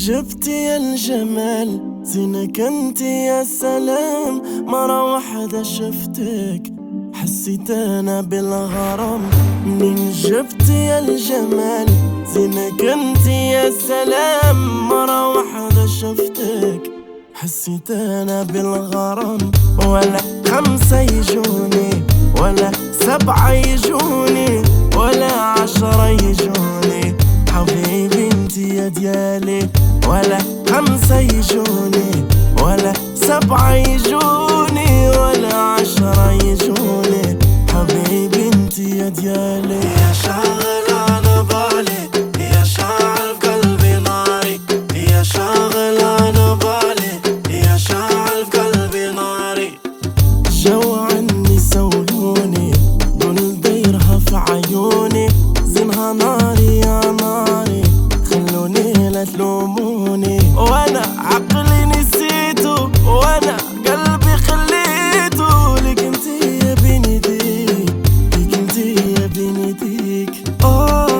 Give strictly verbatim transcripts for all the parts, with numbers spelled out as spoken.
جبتي يا الجمال زينك انت يا سلام. مرة واحدة شفتك حسيت انا بالغرام. منين جبتي يا الجمال زينك انت يا سلام. مرة واحدة شفتك حسيت انا بالغرام. ولا خمسة يجوني ولا سبعة يجوني ولا عشرة يجوني حبيبي انتي يا ديالي. ولا خمسة يجوني ولا سبعة يجوني ولا عشرة يجوني حبيبي انتي يا ديالي. يا شاغل على بالي يا شاعل قلبي ناري. يا شاغل على بالي يا شاعل قلبي ناري. جو عني سولوني دول دايرها في عيوني. زينها ناري يا ناري خلوني لا تلوموني. وانا عقلي نسيته وانا قلبي خليته لك انتي يا بنديك. لك انتي يا بنديك. آه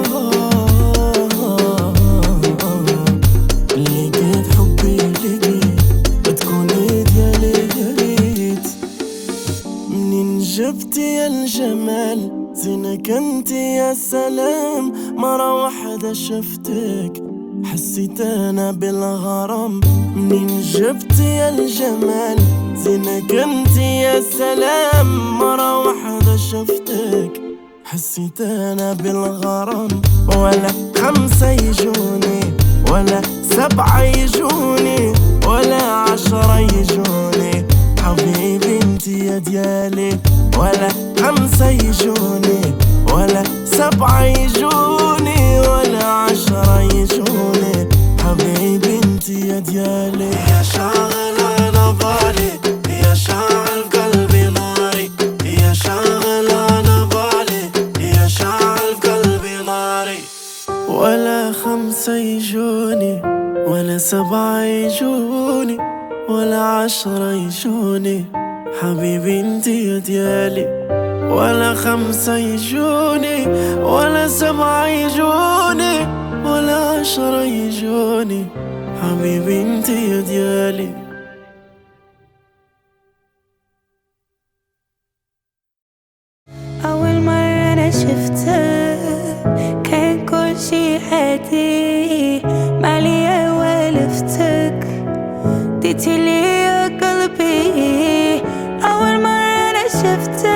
لقيت حبي لقيت بتكوني ديالي يا ريت. منين جبتي يا الجمال زينك انتي يا سلام. مرة واحدة شفتك حسيت انا بالغرام. منين جبتي يا الجمال زينك انتي يا سلام. مرة واحدة شفتك حسيت انا بالغرام. ولا خمسة يجوني ولا سبعة يجوني ولا عشرة يجوني حبيبي انتي يا ديالي. ولا خمسة يجوني ولا سبعة يجوني ولا عشرة يجوني حبيبي انتي يا ديالي. يا شاغل على بالي يا شاعل قلبي ناري. يا شاغل على بالي يا شاعل قلبي ناري. ولا خمسة يجوني ولا سبعة يجوني ولا عشرة يجوني حبيبي انتي يا ديالي. ولا خمسة يجوني ولا سبعة يجوني ولا عشرة يجوني حبيبي انتي يا ديالي. أول مرة أنا شفتك كان كل شي عادي مالي ولفتك ديتي لي يا قلبي. أول مرة أنا شفتك